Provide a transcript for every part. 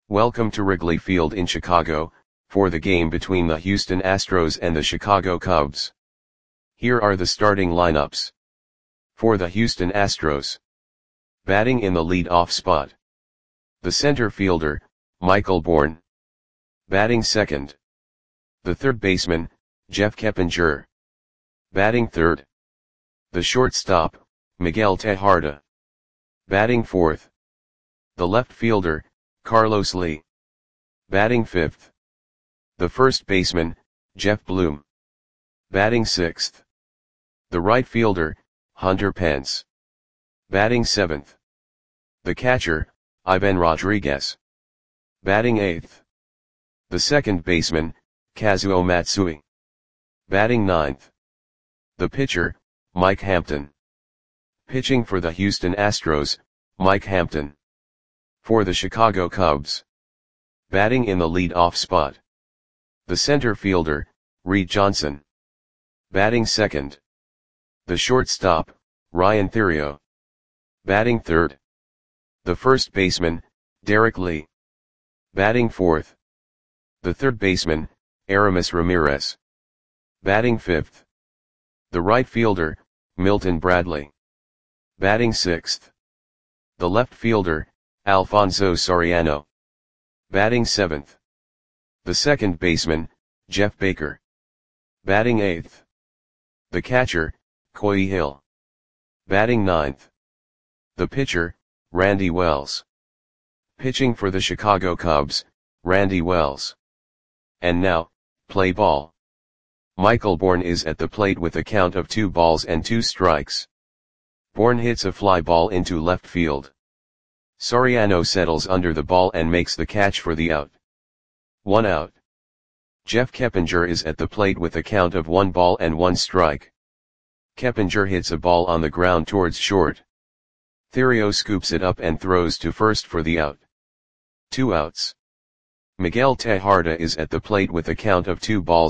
Welcome to Wrigley Field in Chicago, for the game between the Houston Astros and the Chicago Cubs. Here are the starting lineups. For the Houston Astros. Batting in the lead-off spot. The center fielder, Michael Bourn. Batting second. The third baseman, Jeff Keppinger. Batting third. The shortstop, Miguel Tejada. Batting fourth. The left fielder, Carlos Lee. Batting fifth. The first baseman, Jeff Bloom. Batting sixth. The right fielder, Hunter Pence. Batting seventh. The catcher, Ivan Rodriguez. Batting eighth. The second baseman, Kazuo Matsui. Batting ninth. The pitcher, Mike Hampton. Pitching for the Houston Astros, Mike Hampton. For the Chicago Cubs. Batting in the lead-off spot. The center fielder, Reed Johnson. Batting second. The shortstop, Ryan Theriot. Batting third. The first baseman, Derek Lee. Batting fourth. The third baseman, Aramis Ramirez. Batting fifth. The right fielder, Milton Bradley. Batting sixth. The left fielder, Alfonso Soriano. Batting seventh. The second baseman, Jeff Baker. Batting eighth. The catcher, Coy Hill. Batting ninth. The pitcher, Randy Wells. Pitching for the Chicago Cubs, Randy Wells. And now, play ball. Michael Bourn is at the plate with a count of 2-2 Bourn hits a fly ball into left field. Soriano settles under the ball and makes the catch for the out. 1 out. Jeff Keppinger is at the plate with a count of 1-1. Keppinger hits a ball on the ground towards short. Theriot scoops it up and throws to first for the out. 2 outs. Miguel Tejada is at the plate with a count of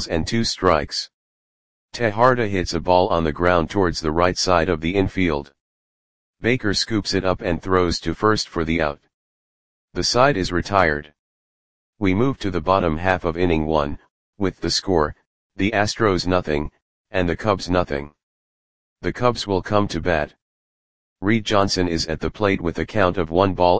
2-2. Tejada hits a ball on the ground towards the right side of the infield. Baker scoops it up and throws to first for the out. The side is retired. We move to the bottom half of inning 1, with the score, the Astros 0, and the Cubs 0. The Cubs will come to bat. Reed Johnson is at the plate with a count of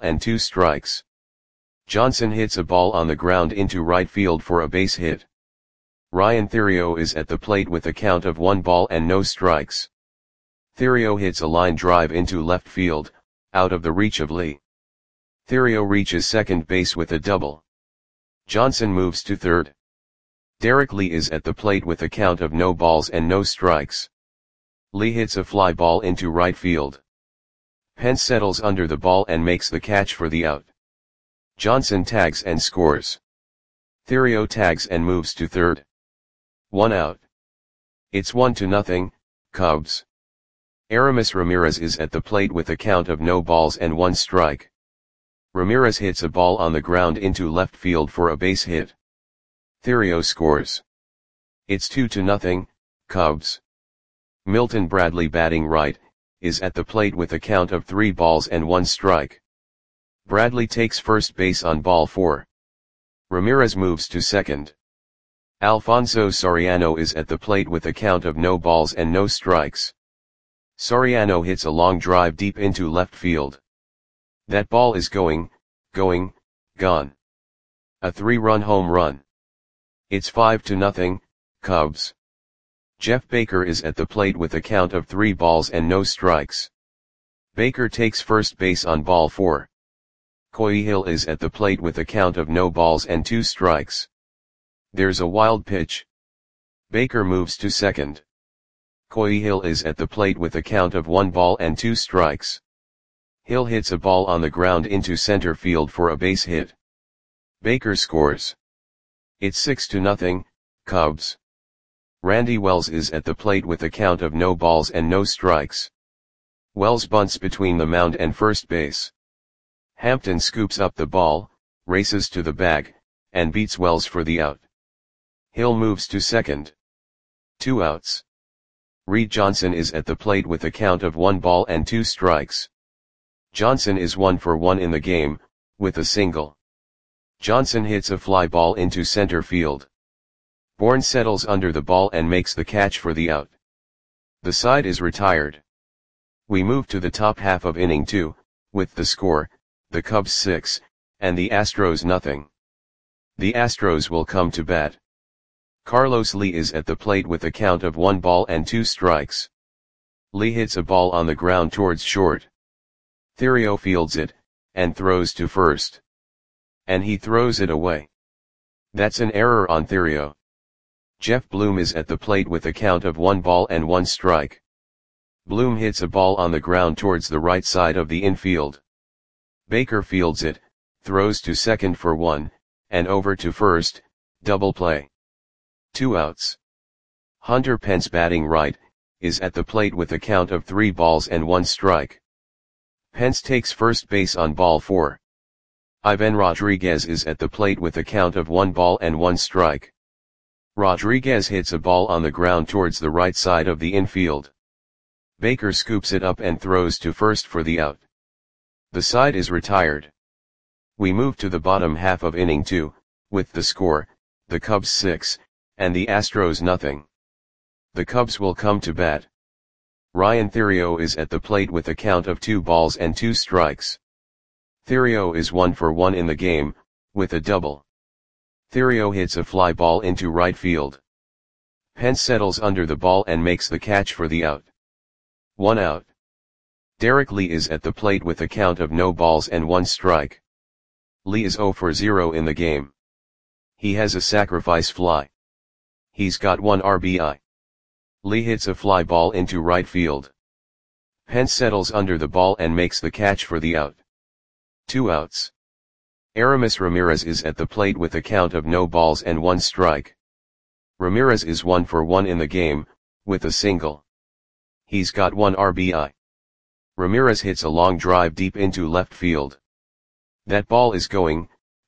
1-2. Johnson hits a ball on the ground into right field for a base hit. Ryan Theriot is at the plate with a count of 1-0. Theriot hits a line drive into left field, out of the reach of Lee. Theriot reaches second base with a double. Johnson moves to third. Derek Lee is at the plate with a count of 0-0. Lee hits a fly ball into right field. Pence settles under the ball and makes the catch for the out. Johnson tags and scores. Theriot tags and moves to third. 1 out. It's 1-0, Cubs. Aramis Ramirez is at the plate with a count of 0-1. Ramirez hits a ball on the ground into left field for a base hit. Theriot scores. It's 2-0, Cubs. Milton Bradley, batting right, is at the plate with a count of 3-1. Bradley takes first base on ball 4. Ramirez moves to second. Alfonso Soriano is at the plate with a count of 0-0. Soriano hits a long drive deep into left field. That ball is gone. A 3-run home run. It's 5-0, Cubs. Jeff Baker is at the plate with a count of 3-0. Baker takes first base on ball 4. Coy Hill is at the plate with a count of 0-2. There's a wild pitch. Baker moves to second. Coy Hill is at the plate with a count of 1-2. Hill hits a ball on the ground into center field for a base hit. Baker scores. It's 6-0, Cubs. Randy Wells is at the plate with a count of 0-0. Wells bunts between the mound and first base. Hampton scoops up the ball, races to the bag, and beats Wells for the out. Hill moves to second. 2 outs. Reed Johnson is at the plate with a count of 1-2. Johnson is 1 for 1 in the game, with a single. Johnson hits a fly ball into center field. Bourne settles under the ball and makes the catch for the out. The side is retired. We move to the top half of inning 2, with the score, the Cubs 6, and the Astros nothing. The Astros will come to bat. Carlos Lee is at the plate with a count of 1 ball and 2 strikes. Lee hits a ball on the ground towards short. Theriot fields it, and throws to first. And he throws it away. That's an error on Theriot. Jeff Bloom is at the plate with a count of 1 ball and 1 strike. Bloom hits a ball on the ground towards the right side of the infield. Baker fields it, throws to second for 1, and over to first, double play. 2 outs. Hunter Pence, batting right, is at the plate with a count of 3 balls and 1 strike. Pence takes first base on ball 4. Ivan Rodriguez is at the plate with a count of 1 ball and 1 strike. Rodriguez hits a ball on the ground towards the right side of the infield. Baker scoops it up and throws to first for the out. The side is retired. We move to the bottom half of inning 2, with the score, the Cubs 6, and the Astros nothing. The Cubs will come to bat. Ryan Theriot is at the plate with a count of 2 balls and 2 strikes. Theriot is 1 for 1 in the game, with a double. Theriot hits a fly ball into right field. Pence settles under the ball and makes the catch for the out. 1 out. Derek Lee is at the plate with a count of no balls and 1 strike. Lee is 0 for 0 in the game. He has a sacrifice fly. He's got 1 RBI. Lee hits a fly ball into right field. Pence settles under the ball and makes the catch for the out. 2 outs. Aramis Ramirez is at the plate with a count of no balls and 1 strike. Ramirez is 1 for 1 in the game, with a single. He's got 1 RBI. Ramirez hits a long drive deep into left field. That ball is gone.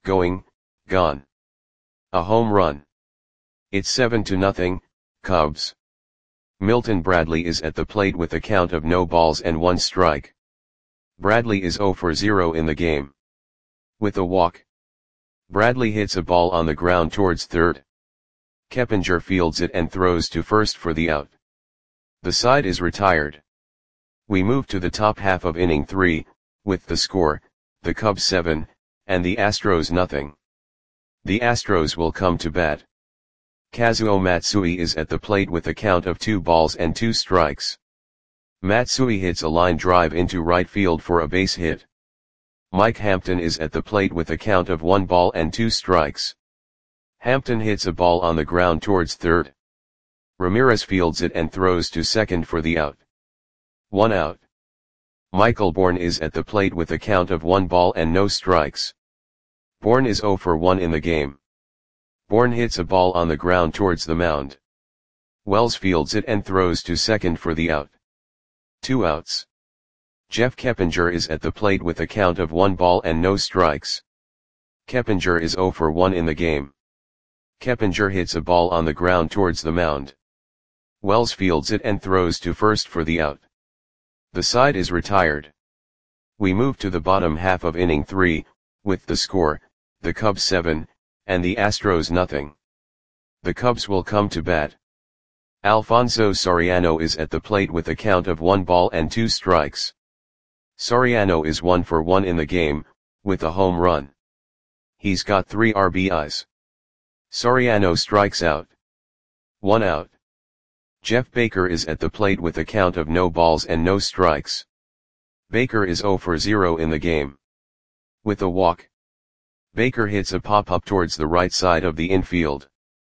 A home run. It's 7-0, Cubs. Milton Bradley is at the plate with a count of no balls and 1 strike. Bradley is 0 for 0 in the game. With a walk. Bradley hits a ball on the ground towards third. Keppinger fields it and throws to first for the out. The side is retired. We move to the top half of inning 3, with the score, the Cubs 7, and the Astros nothing. The Astros will come to bat. Kazuo Matsui is at the plate with a count of 2 balls and 2 strikes. Matsui hits a line drive into right field for a base hit. Mike Hampton is at the plate with a count of 1 ball and 2 strikes. Hampton hits a ball on the ground towards third. Ramirez fields it and throws to second for the out. 1 out. Michael Bourne is at the plate with a count of 1 ball and no strikes. Bourne is 0 for 1 in the game. Bourne hits a ball on the ground towards the mound. Wells fields it and throws to second for the out. 2 outs. Jeff Keppinger is at the plate with a count of 1 ball and no strikes. Keppinger is 0 for 1 in the game. Keppinger hits a ball on the ground towards the mound. Wells fields it and throws to first for the out. The side is retired. We move to the bottom half of inning 3, with the score, the Cubs 7, and the Astros nothing. The Cubs will come to bat. Alfonso Soriano is at the plate with a count of 1 ball and 2 strikes. Soriano is 1 for 1 in the game, with a home run. He's got 3 RBIs. Soriano strikes out. 1 out. Jeff Baker is at the plate with a count of no balls and no strikes. Baker is 0 for 0 in the game. With a walk. Baker hits a pop-up towards the right side of the infield.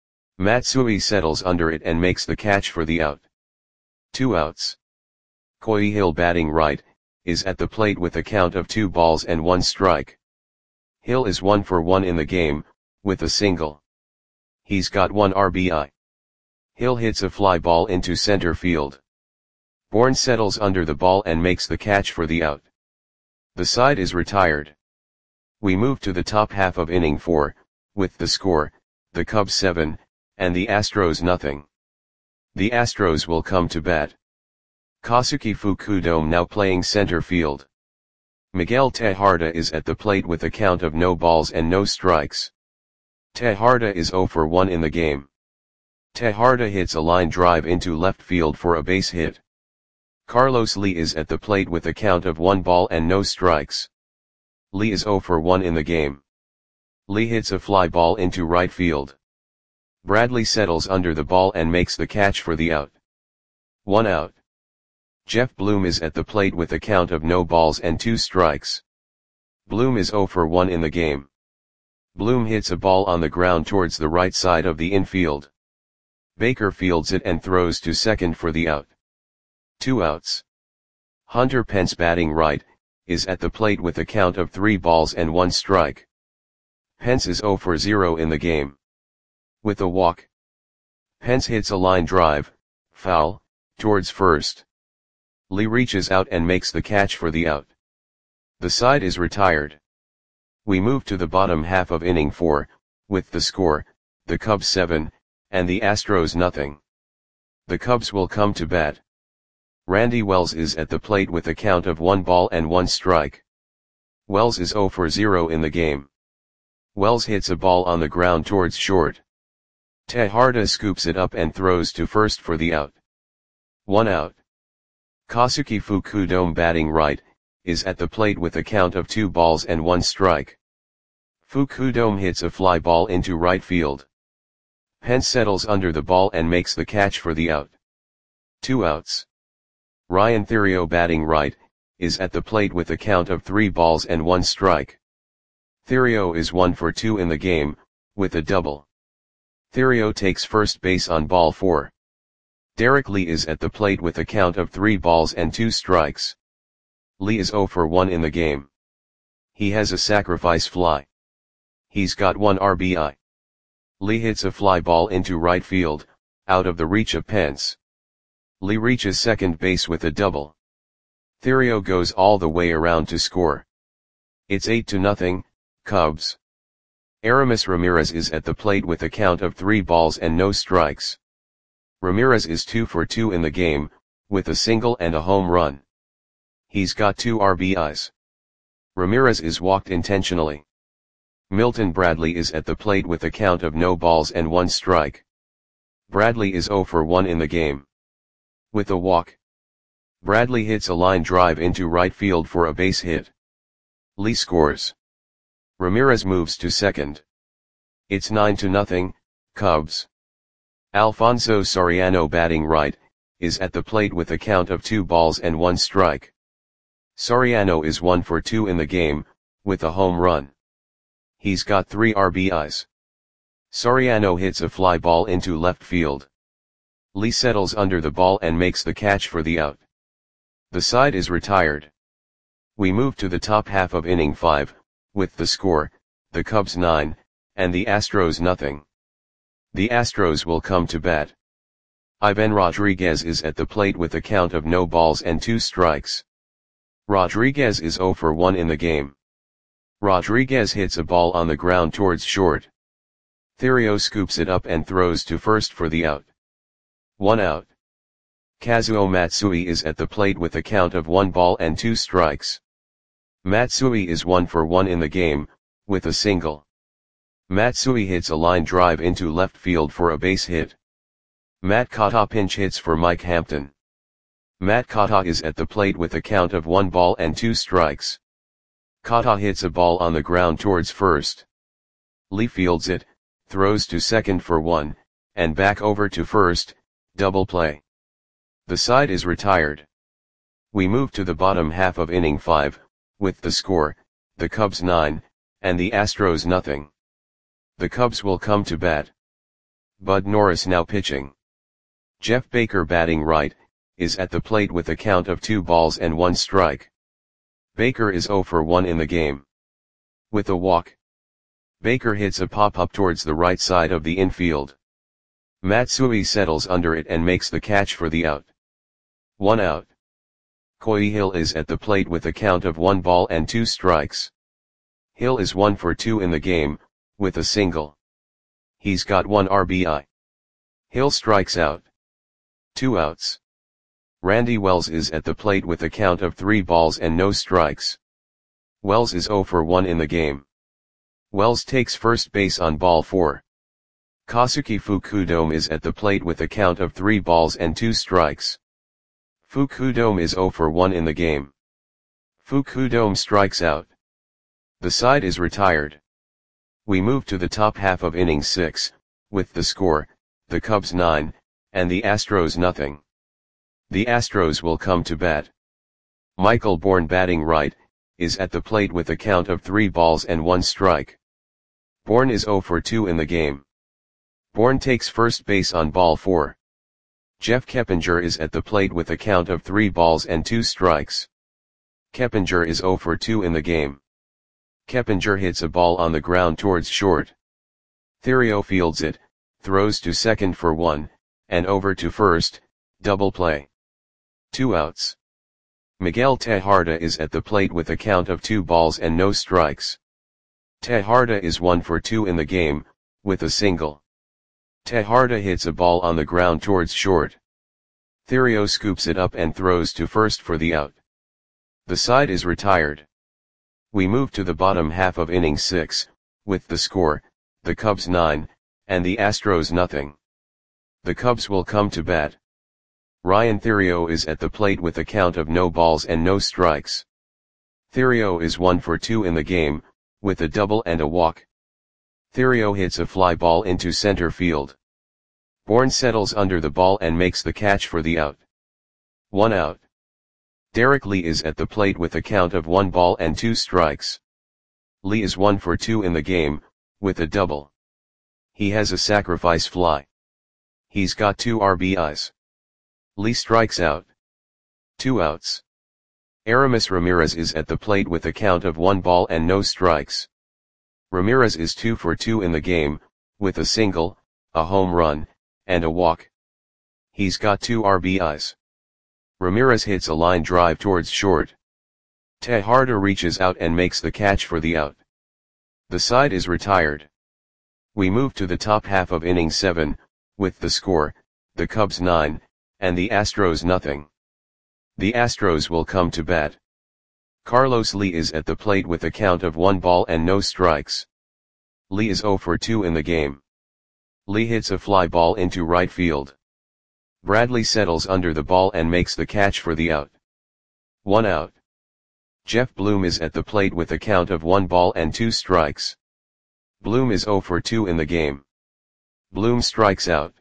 Matsui settles under it and makes the catch for the out. 2 outs. Coy Hill, batting right, is at the plate with a count of 2 balls and 1 strike. Hill is 1 for 1 in the game, with a single. He's got 1 RBI. Hill hits a fly ball into center field. Bourne settles under the ball and makes the catch for the out. The side is retired. We move to the top half of inning 4, with the score, the Cubs 7, and the Astros nothing. The Astros will come to bat. Kazuki Fukudome now playing center field. Miguel Tejada is at the plate with a count of no balls and no strikes. Tejada is 0 for 1 in the game. Tejada hits a line drive into left field for a base hit. Carlos Lee is at the plate with a count of 1 ball and no strikes. Lee is 0 for 1 in the game. Lee hits a fly ball into right field. Bradley settles under the ball and makes the catch for the out. 1 out. Jeff Bloom is at the plate with a count of no balls and 2 strikes. Bloom is 0 for 1 in the game. Bloom hits a ball on the ground towards the right side of the infield. Baker fields it and throws to second for the out. 2 outs. Hunter Pence, batting right, is at the plate with a count of 3 balls and 1 strike. Pence is 0 for 0 in the game. With a walk, Pence hits a line drive, foul, towards first. Lee reaches out and makes the catch for the out. The side is retired. We move to the bottom half of inning 4, with the score, the Cubs 7, and the Astros nothing. The Cubs will come to bat. Randy Wells is at the plate with a count of 1 ball and 1 strike. Wells is 0 for 0 in the game. Wells hits a ball on the ground towards short. Tejada scoops it up and throws to first for the out. 1 out. Kosuke Fukudome, batting right, is at the plate with a count of 2 balls and 1 strike. Fukudome hits a fly ball into right field. Pence settles under the ball and makes the catch for the out. 2 outs. Ryan Theriot, batting right, is at the plate with a count of 3 balls and 1 strike. Theriot is 1 for 2 in the game, with a double. Theriot takes first base on ball 4. Derek Lee is at the plate with a count of 3 balls and 2 strikes. Lee is 0 for 1 in the game. He has a sacrifice fly. He's got 1 RBI. Lee hits a fly ball into right field, out of the reach of Pence. Lee reaches second base with a double. Theriot goes all the way around to score. It's 8-0, Cubs. Aramis Ramirez is at the plate with a count of 3 balls and no strikes. Ramirez is 2 for 2 in the game, with a single and a home run. He's got 2 RBIs. Ramirez is walked intentionally. Milton Bradley is at the plate with a count of no balls and 1 strike. Bradley is 0 for 1 in the game. With a walk, Bradley hits a line drive into right field for a base hit. Lee scores. Ramirez moves to second. It's 9-0, Cubs. Alfonso Soriano, batting right, is at the plate with a count of 2 balls and 1 strike. Soriano is 1 for 2 in the game, with a home run. He's got 3 RBIs. Soriano hits a fly ball into left field. Lee settles under the ball and makes the catch for the out. The side is retired. We move to the top half of inning 5, with the score, the Cubs 9, and the Astros nothing. The Astros will come to bat. Ivan Rodriguez is at the plate with a count of no balls and 2 strikes. Rodriguez is 0 for 1 in the game. Rodriguez hits a ball on the ground towards short. Theriot scoops it up and throws to first for the out. 1 out. Kazuo Matsui is at the plate with a count of 1 ball and 2 strikes. Matsui is 1 for 1 in the game, with a single. Matsui hits a line drive into left field for a base hit. Matt Kata pinch hits for Mike Hampton. Matt Kata is at the plate with a count of 1 ball and 2 strikes. Kata hits a ball on the ground towards first. Lee fields it, throws to second for 1, and back over to first, double play. The side is retired. We move to the bottom half of inning 5, with the score, the Cubs 9, and the Astros nothing. The Cubs will come to bat. Bud Norris now pitching. Jeff Baker, batting right, is at the plate with a count of 2 balls and 1 strike. Baker is 0 for 1 in the game. With a walk, Baker hits a pop-up towards the right side of the infield. Matsui settles under it and makes the catch for the out. 1 out. Coy Hill is at the plate with a count of 1 ball and 2 strikes. Hill is 1 for 2 in the game, with a single. He's got 1 RBI. Hill strikes out. 2 outs. Randy Wells is at the plate with a count of 3 balls and no strikes. Wells is 0 for 1 in the game. Wells takes first base on ball 4. Kazuki Fukudome is at the plate with a count of 3 balls and 2 strikes. Fukudome is 0 for 1 in the game. Fukudome strikes out. The side is retired. We move to the top half of inning 6, with the score, the Cubs 9, and the Astros nothing. The Astros will come to bat. Michael Bourn, batting right, is at the plate with a count of 3 balls and 1 strike. Bourn is 0 for 2 in the game. Bourn takes first base on ball 4. Jeff Keppinger is at the plate with a count of 3 balls and 2 strikes. Keppinger is 0 for 2 in the game. Keppinger hits a ball on the ground towards short. Theriot fields it, throws to second for 1, and over to first, double play. 2 outs. Miguel Tejada is at the plate with a count of 2 balls and no strikes. Tejada is 1 for 2 in the game, with a single. Tejada hits a ball on the ground towards short. Theriot scoops it up and throws to first for the out. The side is retired. We move to the bottom half of inning 6, with the score, the Cubs 9, and the Astros nothing. The Cubs will come to bat. Ryan Theriot is at the plate with a count of no balls and no strikes. Theriot is 1 for 2 in the game, with a double and a walk. Theriot hits a fly ball into center field. Bourn settles under the ball and makes the catch for the out. 1 out. Derek Lee is at the plate with a count of 1 ball and 2 strikes. Lee is 1 for 2 in the game, with a double. He has a sacrifice fly. He's got 2 RBIs. Lee strikes out. 2 outs. Aramis Ramirez is at the plate with a count of 1 ball and no strikes. Ramirez is 2 for 2 in the game, with a single, a home run, and a walk. He's got 2 RBIs. Ramirez hits a line drive towards short. Tejada reaches out and makes the catch for the out. The side is retired. We move to the top half of inning 7, with the score, the Cubs 9, and the Astros nothing. The Astros will come to bat. Carlos Lee is at the plate with a count of 1 ball and no strikes. Lee is 0 for 2 in the game. Lee hits a fly ball into right field. Bradley settles under the ball and makes the catch for the out. 1 out. Jeff Bloom is at the plate with a count of 1 ball and 2 strikes. Bloom is 0 for 2 in the game. Bloom strikes out.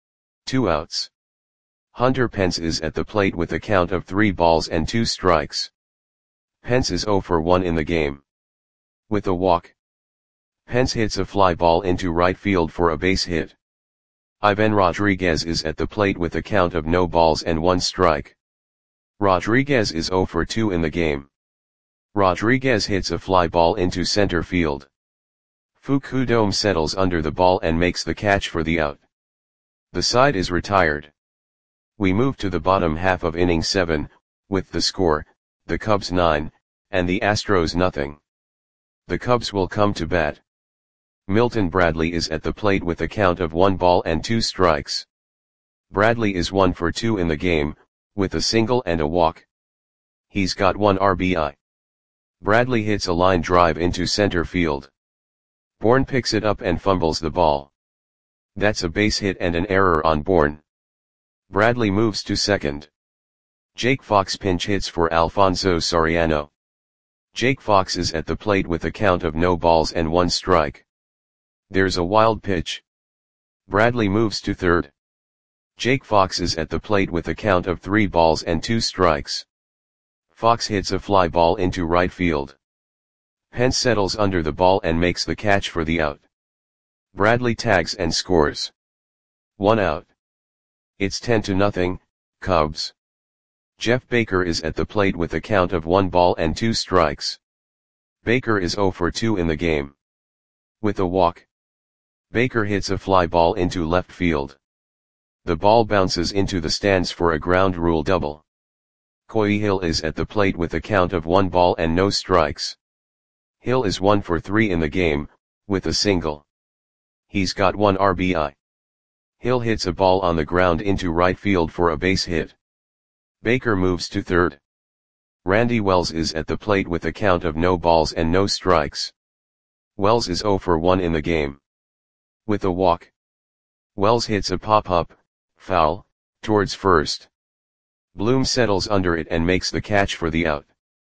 2 outs. Hunter Pence is at the plate with a count of 3 balls and 2 strikes. Pence is 0 for 1 in the game. With a walk. Pence hits a fly ball into right field for a base hit. Ivan Rodriguez is at the plate with a count of no balls and 1 strike. Rodriguez is 0 for 2 in the game. Rodriguez hits a fly ball into center field. Fukudome settles under the ball and makes the catch for the out. The side is retired. We move to the bottom half of inning 7, with the score, the Cubs 9, and the Astros nothing. The Cubs will come to bat. Milton Bradley is at the plate with a count of 1 ball and 2 strikes. Bradley is 1 for 2 in the game, with a single and a walk. He's got 1 RBI. Bradley hits a line drive into center field. Bourn picks it up and fumbles the ball. That's a base hit and an error on Bourn. Bradley moves to second. Jake Fox pinch hits for Alfonso Soriano. Jake Fox is at the plate with a count of no balls and 1 strike. There's a wild pitch. Bradley moves to third. Jake Fox is at the plate with a count of 3 balls and 2 strikes. Fox hits a fly ball into right field. Pence settles under the ball and makes the catch for the out. Bradley tags and scores. 1 out. It's 10-0, Cubs. Jeff Baker is at the plate with a count of 1 ball and 2 strikes. Baker is 0 for 2 in the game. With a walk. Baker hits a fly ball into left field. The ball bounces into the stands for a ground rule double. Coy Hill is at the plate with a count of 1 ball and no strikes. Hill is 1 for 3 in the game, with a single. He's got 1 RBI. Hill hits a ball on the ground into right field for a base hit. Baker moves to third. Randy Wells is at the plate with a count of no balls and no strikes. Wells is 0 for 1 in the game. With a walk, Wells hits a pop-up, foul, towards first. Bloom settles under it and makes the catch for the out.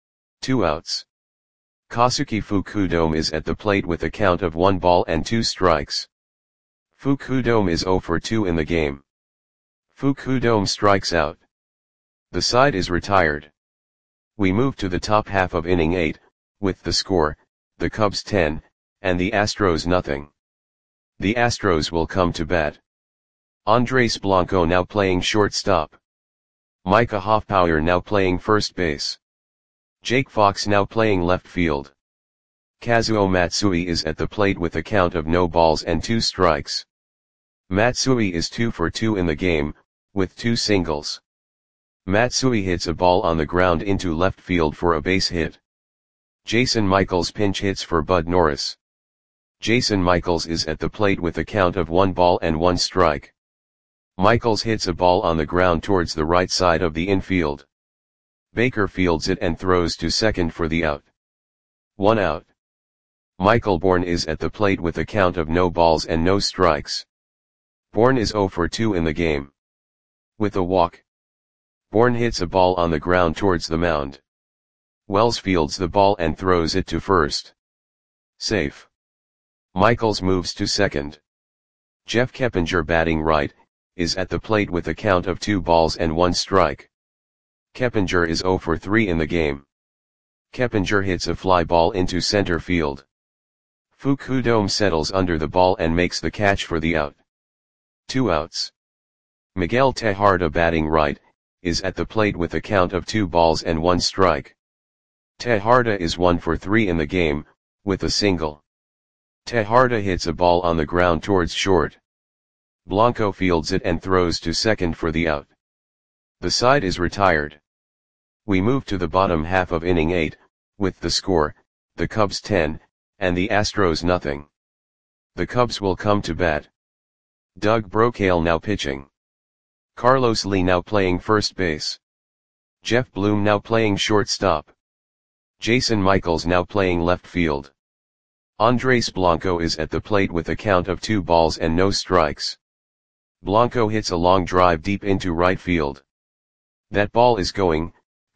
2 outs. Kazuki Fukudome is at the plate with a count of 1 ball and 2 strikes. Fukudome is 0 for 2 in the game. Fukudome strikes out. The side is retired. We move to the top half of inning 8, with the score, the Cubs 10, and the Astros nothing. The Astros will come to bat. Andres Blanco now playing shortstop. Micah Hoffpauir now playing first base. Jake Fox now playing left field. Kazuo Matsui is at the plate with a count of no balls and 2 strikes. Matsui is 2 for 2 in the game, with 2 singles. Matsui hits a ball on the ground into left field for a base hit. Jason Michaels pinch hits for Bud Norris. Jason Michaels is at the plate with a count of 1 ball and 1 strike. Michaels hits a ball on the ground towards the right side of the infield. Baker fields it and throws to second for the out. 1 out. Michael Bourne is at the plate with a count of no balls and no strikes. Bourne is 0 for 2 in the game. With a walk, Bourne hits a ball on the ground towards the mound. Wells fields the ball and throws it to first. Safe. Michaels moves to second. Jeff Keppinger batting right, is at the plate with a count of 2 balls and 1 strike. Keppinger is 0 for 3 in the game. Keppinger hits a fly ball into center field. Fukudome settles under the ball and makes the catch for the out. 2 outs. Miguel Tejada batting right, is at the plate with a count of 2 balls and 1 strike. Tejada is 1 for 3 in the game, with a single. Tejada hits a ball on the ground towards short. Blanco fields it and throws to second for the out. The side is retired. We move to the bottom half of inning 8, with the score, the Cubs 10, and the Astros nothing. The Cubs will come to bat. Doug Brocail now pitching. Carlos Lee now playing first base. Jeff Bloom now playing shortstop. Jason Michaels now playing left field. Andres Blanco is at the plate with a count of 2 balls and no strikes. Blanco hits a long drive deep into right field. That ball is gone.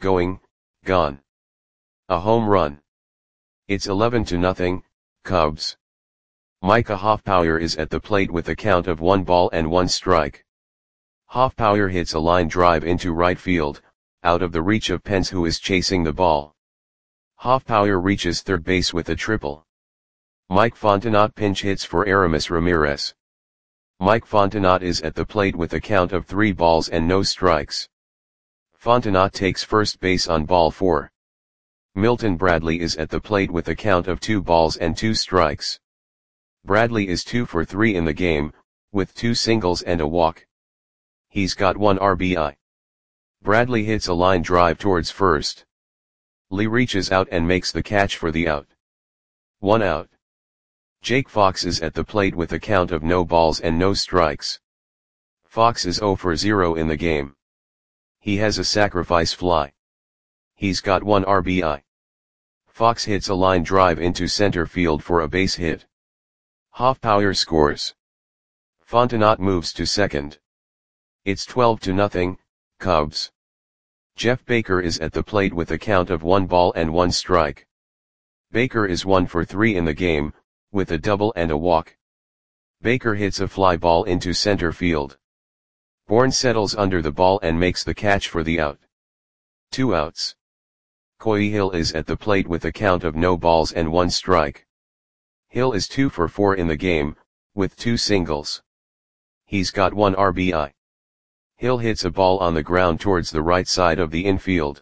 A home run. It's 11-0, Cubs. Micah Hoffpauir is at the plate with a count of 1 ball and 1 strike. Hoffpauir hits a line drive into right field, out of the reach of Pence who is chasing the ball. Hoffpauir reaches third base with a triple. Mike Fontenot pinch hits for Aramis Ramirez. Mike Fontenot is at the plate with a count of 3 balls and no strikes. Fontenot takes first base on ball 4. Milton Bradley is at the plate with a count of 2 balls and 2 strikes. Bradley is 2 for 3 in the game, with 2 singles and a walk. He's got 1 RBI. Bradley hits a line drive towards first. Lee reaches out and makes the catch for the out. 1 out. Jake Fox is at the plate with a count of no balls and no strikes. Fox is 0 for 0 in the game. He has a sacrifice fly. He's got 1 RBI. Fox hits a line drive into center field for a base hit. Hoffpauir scores. Fontenot moves to second. It's 12-0, Cubs. Jeff Baker is at the plate with a count of 1 ball and 1 strike. Baker is 1 for 3 in the game, with a double and a walk. Baker hits a fly ball into center field. Bourne settles under the ball and makes the catch for the out. 2 outs. Coy Hill is at the plate with a count of no balls and 1 strike. Hill is 2 for 4 in the game, with 2 singles. He's got 1 RBI. Hill hits a ball on the ground towards the right side of the infield.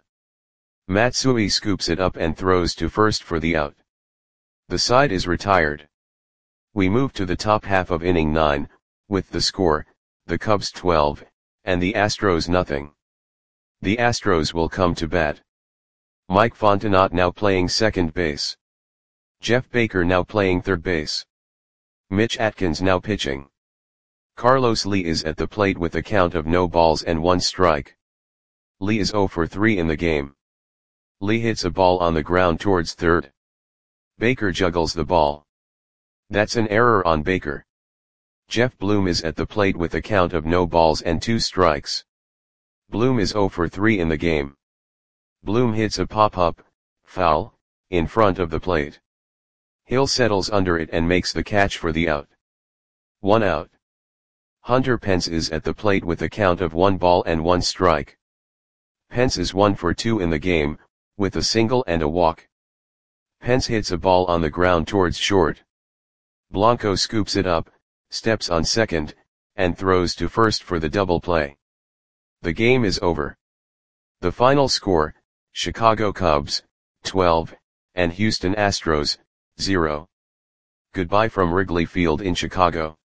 Matsui scoops it up and throws to first for the out. The side is retired. We move to the top half of inning 9, with the score, the Cubs 12, and the Astros nothing. The Astros will come to bat. Mike Fontenot now playing second base. Jeff Baker now playing third base. Mitch Atkins now pitching. Carlos Lee is at the plate with a count of no balls and 1 strike. Lee is 0 for 3 in the game. Lee hits a ball on the ground towards third. Baker juggles the ball. That's an error on Baker. Jeff Bloom is at the plate with a count of no balls and 2 strikes. Bloom is 0 for 3 in the game. Bloom hits a pop-up, foul, in front of the plate. Hill settles under it and makes the catch for the out. 1 out. Hunter Pence is at the plate with a count of 1 ball and 1 strike. Pence is 1 for 2 in the game, with a single and a walk. Pence hits a ball on the ground towards short. Blanco scoops it up, steps on second, and throws to first for the double play. The game is over. The final score, Chicago Cubs, 12, and Houston Astros, 0. Goodbye from Wrigley Field in Chicago.